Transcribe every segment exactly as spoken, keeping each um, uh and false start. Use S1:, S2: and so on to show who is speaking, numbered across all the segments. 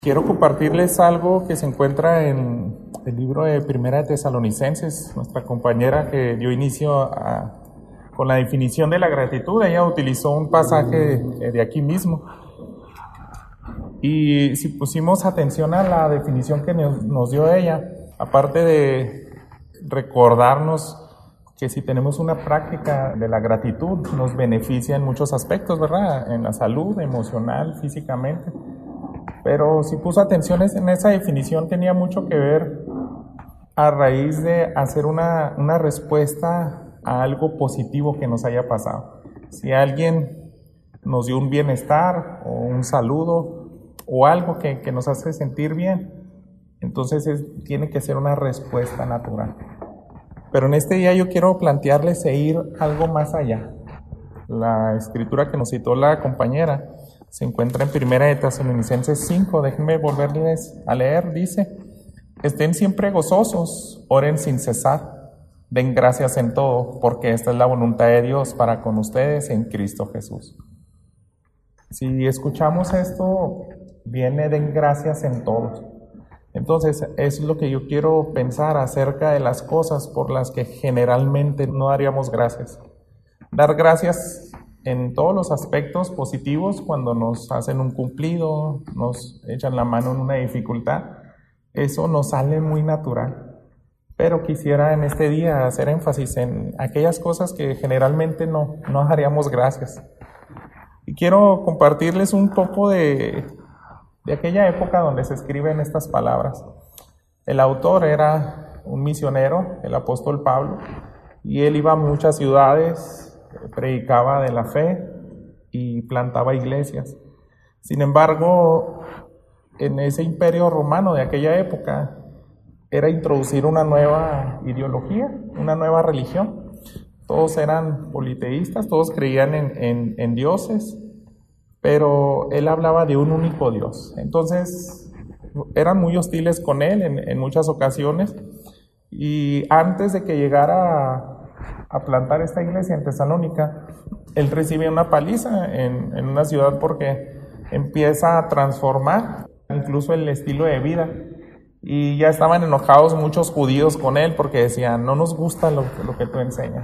S1: Quiero compartirles algo que se encuentra en el libro de Primera de Tesalonicenses. Nuestra compañera que dio inicio a, con la definición de la gratitud, ella utilizó un pasaje de, de aquí mismo. Y si pusimos atención a la definición que nos, nos dio ella, aparte de recordarnos que si tenemos una práctica de la gratitud, nos beneficia en muchos aspectos, ¿verdad? En la salud, emocional, físicamente. Pero si puso atención en esa definición, tenía mucho que ver a raíz de hacer una, una respuesta a algo positivo que nos haya pasado. Si alguien nos dio un bienestar o un saludo o algo que, que nos hace sentir bien, entonces es, tiene que ser una respuesta natural. Pero en este día yo quiero plantearles e ir algo más allá. La escritura que nos citó la compañera se encuentra en Primera de Tesalonicenses cinco, déjenme volverles a leer, dice: estén siempre gozosos, oren sin cesar, den gracias en todo, porque esta es la voluntad de Dios para con ustedes en Cristo Jesús. Si escuchamos esto, viene den gracias en todo. Entonces, es lo que yo quiero pensar acerca de las cosas por las que generalmente no daríamos gracias. Dar gracias en todos los aspectos positivos, cuando nos hacen un cumplido, nos echan la mano en una dificultad, eso nos sale muy natural. Pero quisiera en este día hacer énfasis en aquellas cosas que generalmente no, no daríamos gracias. Y quiero compartirles un poco de, de aquella época donde se escriben estas palabras. El autor era un misionero, el apóstol Pablo, y él iba a muchas ciudades, predicaba de la fe y plantaba iglesias. Sin embargo, en ese imperio romano de aquella época era introducir una nueva ideología, una nueva religión. Todos eran politeístas, todos creían en, en, en dioses, pero él hablaba de un único Dios. Entonces eran muy hostiles con él en, en muchas ocasiones, y antes de que llegara a a plantar esta iglesia en Tesalónica, él recibe una paliza en, en una ciudad porque empieza a transformar incluso el estilo de vida, y ya estaban enojados muchos judíos con él porque decían: no nos gusta lo, lo que tú enseñas,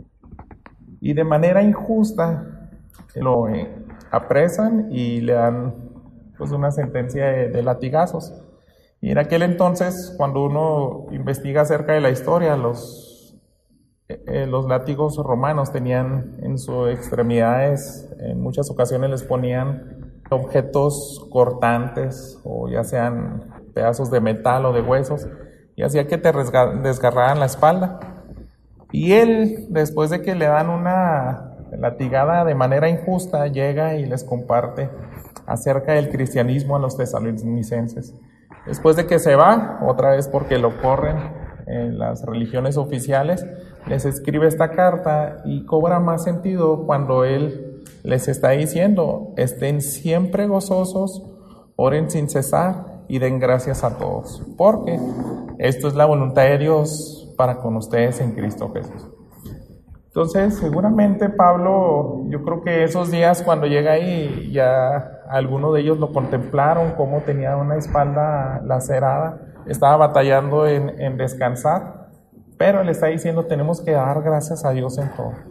S1: y de manera injusta lo eh, apresan y le dan pues una sentencia de, de latigazos. Y en aquel entonces, cuando uno investiga acerca de la historia, los Eh, los látigos romanos tenían en sus extremidades, en muchas ocasiones les ponían objetos cortantes, o ya sean pedazos de metal o de huesos, y hacía que te desgarraran la espalda. Y él, después de que le dan una latigada de manera injusta, llega y les comparte acerca del cristianismo a los tesalonicenses. Después de que se va, otra vez porque lo corren en las religiones oficiales, les escribe esta carta, y cobra más sentido cuando él les está diciendo: estén siempre gozosos, oren sin cesar y den gracias a todos, porque esto es la voluntad de Dios para con ustedes en Cristo Jesús. Entonces, seguramente Pablo, yo creo que esos días cuando llega ahí, ya algunos de ellos lo contemplaron, cómo tenía una espalda lacerada, estaba batallando en, en descansar, pero le está diciendo: tenemos que dar gracias a Dios en todo.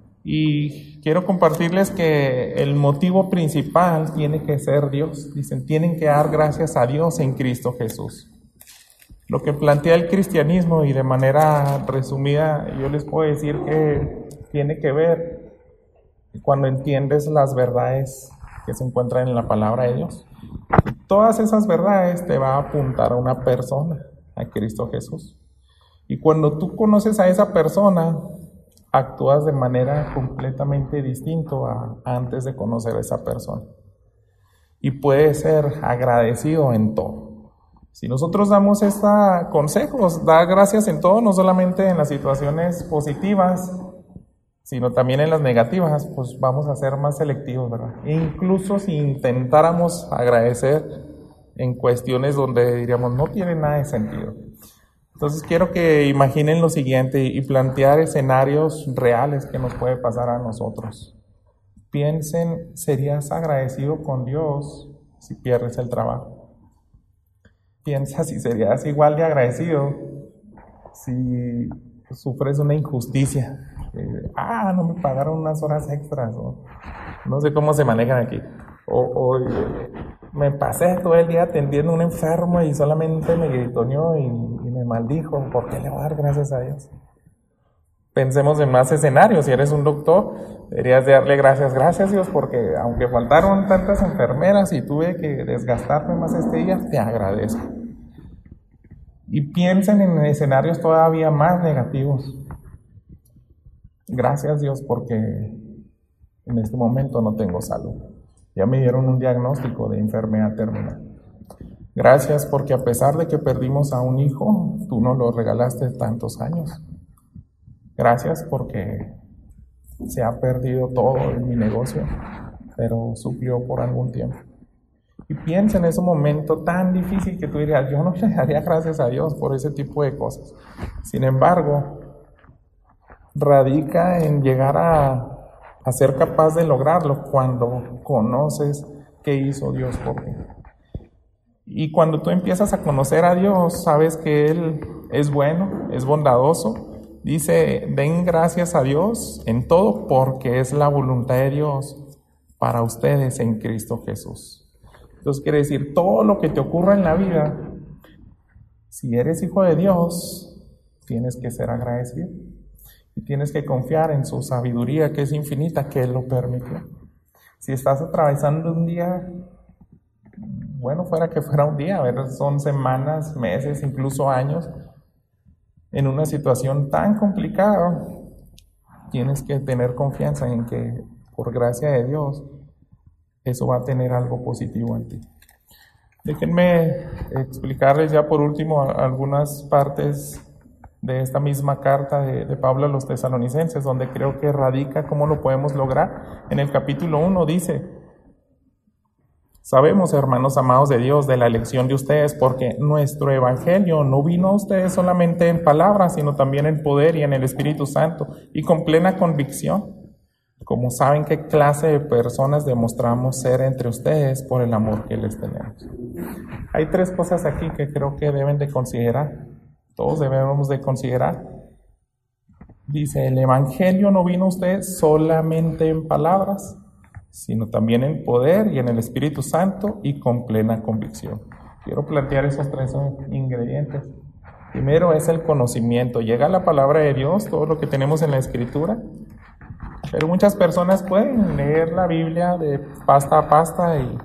S1: Y quiero compartirles que el motivo principal tiene que ser Dios. Dicen, tienen que dar gracias a Dios en Cristo Jesús. Lo que plantea el cristianismo, y de manera resumida yo les puedo decir que tiene que ver cuando entiendes las verdades que se encuentran en la palabra de Dios. Todas esas verdades te va a apuntar a una persona, a Cristo Jesús. Y cuando tú conoces a esa persona, actúas de manera completamente distinta a antes de conocer a esa persona. Y puedes ser agradecido en todo. Si nosotros damos estos consejos, dar gracias en todo, no solamente en las situaciones positivas, sino también en las negativas, pues vamos a ser más selectivos, ¿verdad? E incluso si intentáramos agradecer en cuestiones donde diríamos no tiene nada de sentido. Entonces quiero que imaginen lo siguiente y plantear escenarios reales que nos puede pasar a nosotros. Piensen, ¿serías agradecido con Dios si pierdes el trabajo? piensa si serías igual de agradecido si sufres una injusticia. Eh, ah, no me pagaron unas horas extras, o no sé cómo se manejan aquí. O, o eh, me pasé todo el día atendiendo a un enfermo y solamente me gritoneó y, y me maldijo. ¿Por qué le voy a dar gracias a Dios? Pensemos en más escenarios. Si eres un doctor, deberías de darle gracias, gracias Dios, porque aunque faltaron tantas enfermeras y tuve que desgastarme más este día, te agradezco. Y piensen en escenarios todavía más negativos. Gracias Dios porque en este momento no tengo salud. Ya me dieron un diagnóstico de enfermedad terminal. Gracias porque a pesar de que perdimos a un hijo, tú nos lo regalaste tantos años. Gracias porque se ha perdido todo en mi negocio, pero suplió por algún tiempo. Y piensa en ese momento tan difícil que tú dirías, yo no le daría gracias a Dios por ese tipo de cosas. Sin embargo, radica en llegar a, a ser capaz de lograrlo cuando conoces qué hizo Dios por ti. Y cuando tú empiezas a conocer a Dios, sabes que Él es bueno, es bondadoso. Dice, den gracias a Dios en todo porque es la voluntad de Dios para ustedes en Cristo Jesús. Entonces quiere decir, todo lo que te ocurra en la vida, si eres hijo de Dios, tienes que ser agradecido. Y tienes que confiar en su sabiduría que es infinita, que Él lo permitió. Si estás atravesando un día, bueno, fuera que fuera un día, a ver, son semanas, meses, incluso años, en una situación tan complicada, tienes que tener confianza en que, por gracia de Dios, eso va a tener algo positivo en ti. Déjenme explicarles ya por último algunas partes de esta misma carta de, de Pablo a los tesalonicenses, donde creo que radica cómo lo podemos lograr. En el capítulo uno dice, sabemos, hermanos amados de Dios, de la elección de ustedes, porque nuestro evangelio no vino a ustedes solamente en palabras, sino también en poder y en el Espíritu Santo, y con plena convicción, como saben qué clase de personas demostramos ser entre ustedes por el amor que les tenemos. Hay tres cosas aquí que creo que deben de considerar. Todos debemos de considerar. Dice, el evangelio no vino a ustedes solamente en palabras, sino también en poder y en el Espíritu Santo y con plena convicción. Quiero plantear esos tres ingredientes. Primero es el conocimiento. Llega la palabra de Dios, todo lo que tenemos en la Escritura, pero muchas personas pueden leer la Biblia de pasta a pasta y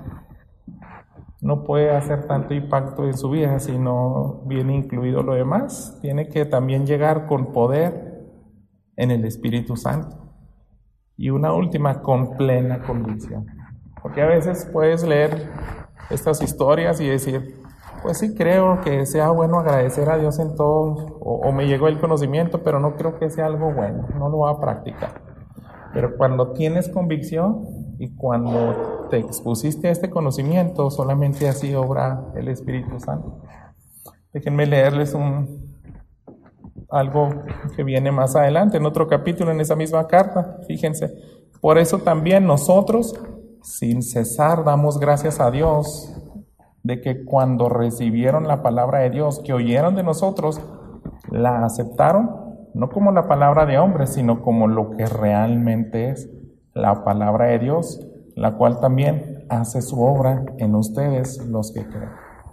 S1: no puede hacer tanto impacto en su vida si no viene incluido lo demás. Tiene que también llegar con poder en el Espíritu Santo. Y una última, con plena convicción. Porque a veces puedes leer estas historias y decir, pues sí creo que sea bueno agradecer a Dios en todo, o, o me llegó el conocimiento, pero no creo que sea algo bueno, no lo voy a practicar. Pero cuando tienes convicción y cuando te expusiste a este conocimiento, solamente así obra el Espíritu Santo. Déjenme leerles un... algo que viene más adelante, en otro capítulo, en esa misma carta. Fíjense, por eso también nosotros, sin cesar, damos gracias a Dios de que cuando recibieron la palabra de Dios, que oyeron de nosotros, la aceptaron, no como la palabra de hombres, sino como lo que realmente es la palabra de Dios, la cual también hace su obra en ustedes, los que creen.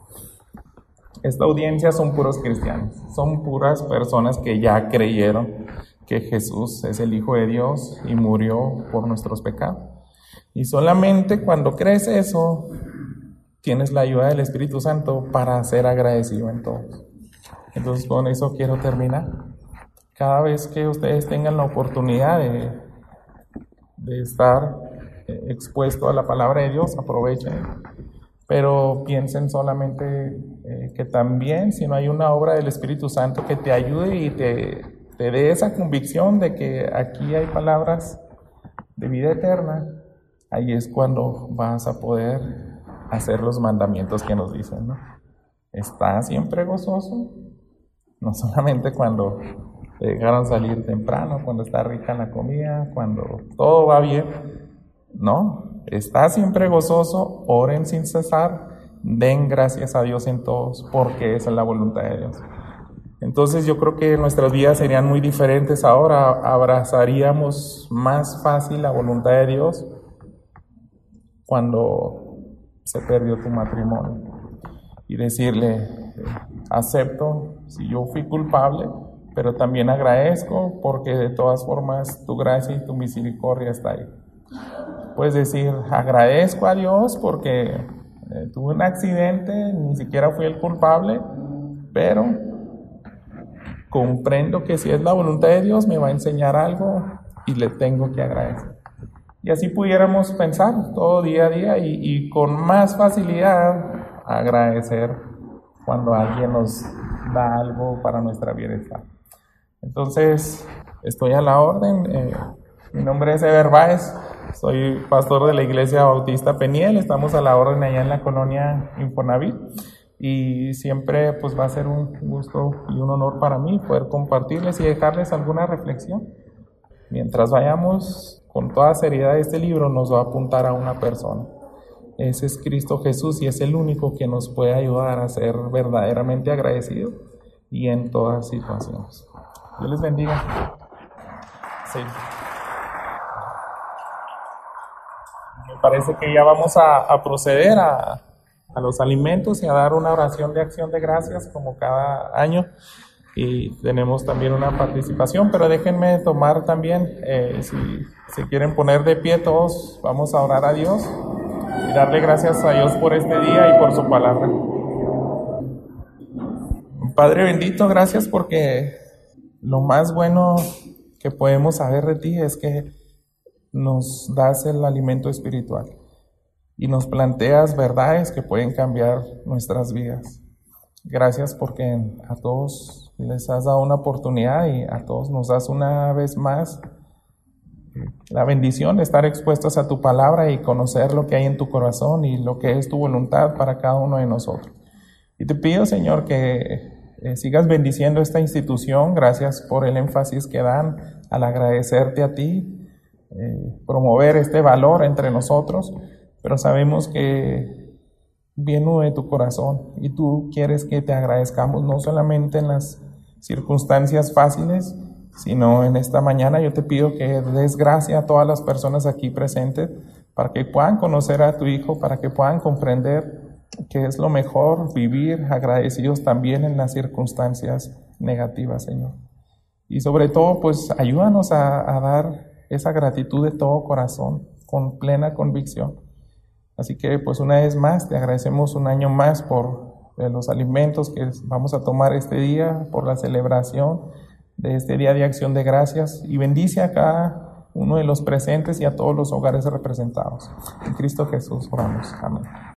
S1: Esta audiencia son puros cristianos, son puras personas que ya creyeron que Jesús es el Hijo de Dios y murió por nuestros pecados. Y solamente cuando crees eso, tienes la ayuda del Espíritu Santo para ser agradecido en todos. Entonces con eso quiero terminar. Cada vez que ustedes tengan la oportunidad de, de estar expuesto a la palabra de Dios, aprovechen. Pero piensen solamente eh, que también si no hay una obra del Espíritu Santo que te ayude y te, te dé esa convicción de que aquí hay palabras de vida eterna, ahí es cuando vas a poder hacer los mandamientos que nos dicen, ¿no? Está siempre gozoso, no solamente cuando te dejaron salir temprano, cuando está rica la comida, cuando todo va bien, no. Está siempre gozoso, oren sin cesar den gracias a Dios en todos, porque esa es la voluntad de Dios. Entonces yo creo que nuestras vidas serían muy diferentes ahora, abrazaríamos más fácil la voluntad de Dios cuando se perdió tu matrimonio y decirle, acepto si yo fui culpable, pero también agradezco porque de todas formas tu gracia y tu misericordia está ahí. Puedes decir, agradezco a Dios porque eh, tuve un accidente, ni siquiera fui el culpable, pero comprendo que si es la voluntad de Dios me va a enseñar algo y le tengo que agradecer. Y así pudiéramos pensar todo día a día y, y con más facilidad agradecer cuando alguien nos da algo para nuestra bienestar. Entonces, estoy a la orden. Eh, mi nombre es Eber Báez, soy pastor de la Iglesia Bautista Peniel. Estamos a la orden allá en la colonia Infonavit. Y siempre pues va a ser un gusto y un honor para mí poder compartirles y dejarles alguna reflexión. Mientras vayamos con toda seriedad, este libro nos va a apuntar a una persona. Ese es Cristo Jesús y es el único que nos puede ayudar a ser verdaderamente agradecidos y en todas situaciones. Dios les bendiga. Sí. Me parece que ya vamos a, a proceder a... a los alimentos y a dar una oración de acción de gracias como cada año, y tenemos también una participación, pero déjenme tomar también, eh, si se si quieren poner de pie todos, vamos a orar a Dios y darle gracias a Dios por este día y por su palabra. Padre bendito, gracias porque lo más bueno que podemos saber de ti es que nos das el alimento espiritual y nos planteas verdades que pueden cambiar nuestras vidas. Gracias porque a todos les has dado una oportunidad y a todos nos das una vez más la bendición de estar expuestos a tu palabra y conocer lo que hay en tu corazón y lo que es tu voluntad para cada uno de nosotros. Y te pido, Señor, que eh, sigas bendiciendo esta institución. Gracias por el énfasis que dan al agradecerte a ti, eh, promover este valor entre nosotros. Pero sabemos que viene de tu corazón y tú quieres que te agradezcamos no solamente en las circunstancias fáciles, sino en esta mañana yo te pido que des gracia a todas las personas aquí presentes para que puedan conocer a tu Hijo, para que puedan comprender que es lo mejor vivir agradecidos también en las circunstancias negativas, Señor. Y sobre todo, pues ayúdanos a, a dar esa gratitud de todo corazón, con plena convicción. Así que pues una vez más te agradecemos un año más por eh, los alimentos que vamos a tomar este día, por la celebración de este Día de Acción de Gracias, y bendice a cada uno de los presentes y a todos los hogares representados. En Cristo Jesús oramos. Amén.